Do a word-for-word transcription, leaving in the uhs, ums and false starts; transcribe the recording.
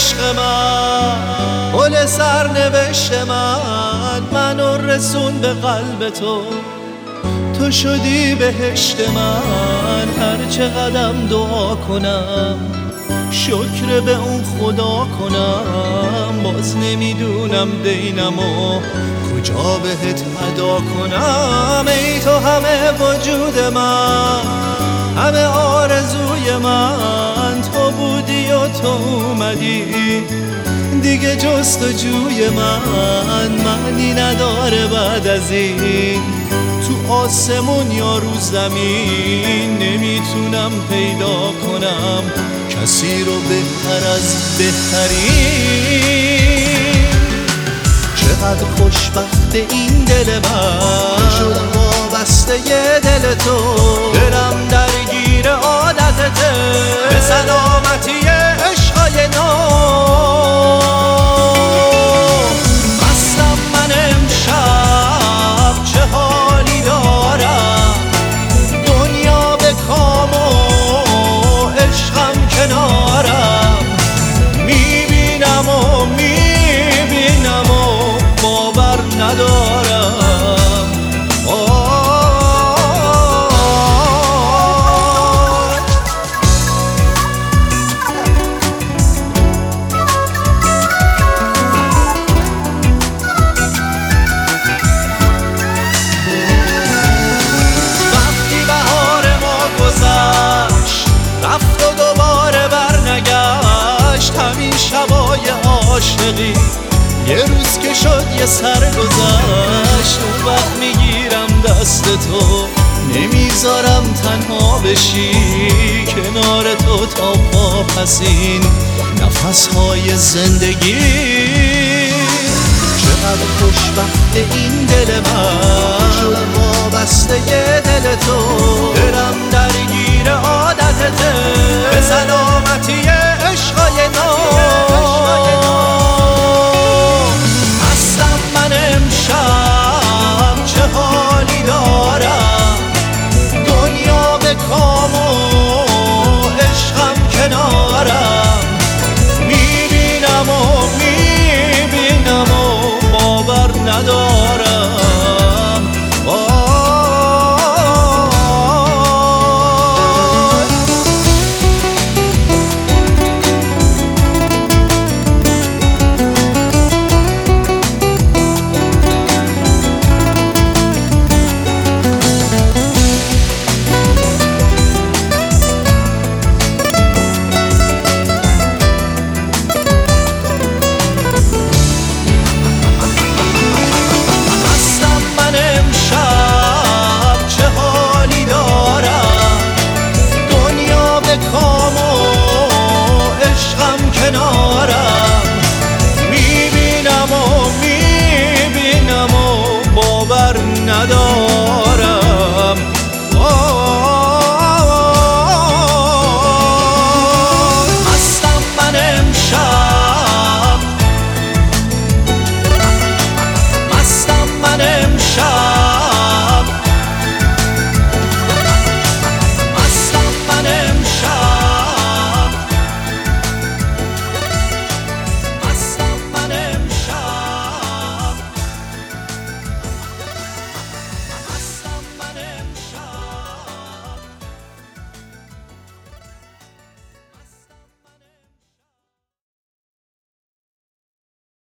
عشق من، گل سرنوشت من، منو رسون به قلب تو. تو شدی بهشت من، هر چه قدم دعا کنم شکر به اون خدا کنم. باز نمیدونم دینمو کجا بهت ادا کنم. ای تو همه وجود من، همه آرزوی من، تو بودی و تو اومدی، دیگه جستجوی من معنی نداره بعد از این. تو آسمون یا رو زمین نمیتونم پیدا کنم کسی رو بهتر از بهترین. چقدر خوشبخت این دل من، شدم وابسته یه دل تو. دلم درگیر عادتته، به سلامتی عشقای نو. مستم من امشب، چه حالی دارم، دنیا به کام و عشقم کنارم. میبینم و میبینم و باور ندارم. وقتی بهار ما گذشت رفت و دوباره برنگشت، همین شبای عاشقی یه روز که شد یه سر گذشت. اون وقت میگیرم دست تو، نمیذارم تنها بشی، کنار تو تا پاسین نفسهای زندگی. چقدر خوشبخت این دل من، شدم وابسته یه دل تو. دلم درگیر عادتته، به سلامتی عشقای نو. مستم من امشب،